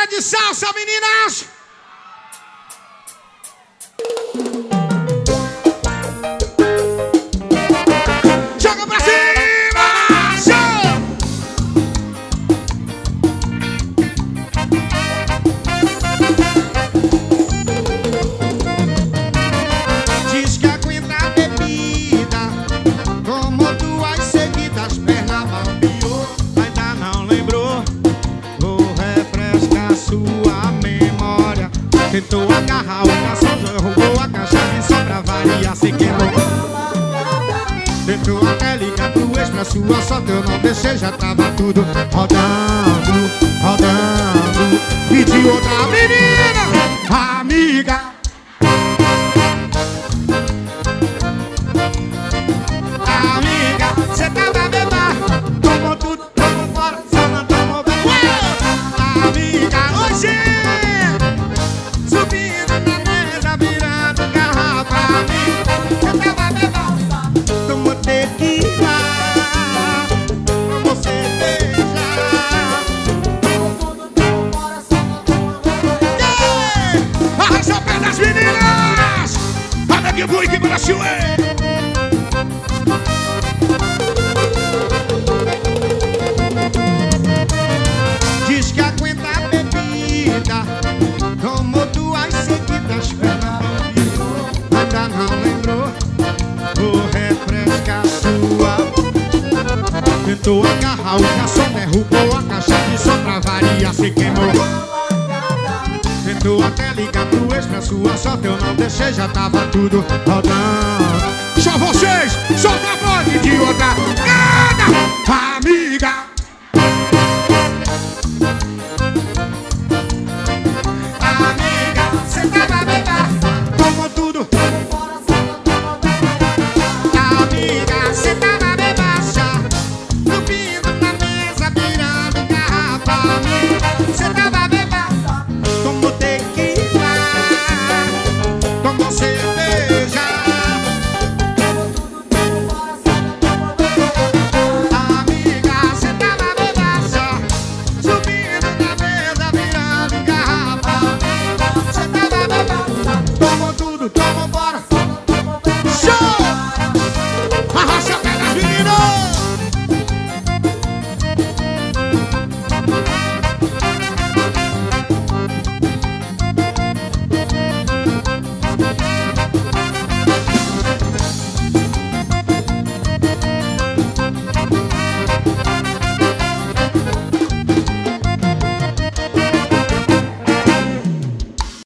de salsa, meninas! Joga pra cima! Show! Diz que aguenta a bebida, tomou duas seguidas, perna bambiou, ainda não lembrou. Vou refrescar sua memória. Tentou agarrar o garçom, derrubou a caixa de som pra variar, se queimou. Tentou até ligar pro ex, pra sua sorte eu não deixei, já tava tudo rodando, rodando. Pediu outra menina, amiga. Amiga, cê tava bebendo, tomou tudo, tomou fora, só não tomou bem. Amiga, hoje subindo na mesa, virando garrafa. Amiga, cê tava bebendo, tomou tequila, tomou cerveja. Tomou tudo, tomou fora, só não tomou bem. Arrasta o pé das meninas. Olha que boi que Brasil é. Diz que aguenta a bebida, tomou duas seguidas, perna bambiou, ainda não lembrou. Vou refrescar sua. Tentou agarrar o garçom, derrubou a caixa de som pra variar, se queimou. Tentou até ligar pro ex, pra sua sorte eu não deixei, já tava tudo rodando. Só vocês, solta a voz de outra. Nada, amiga.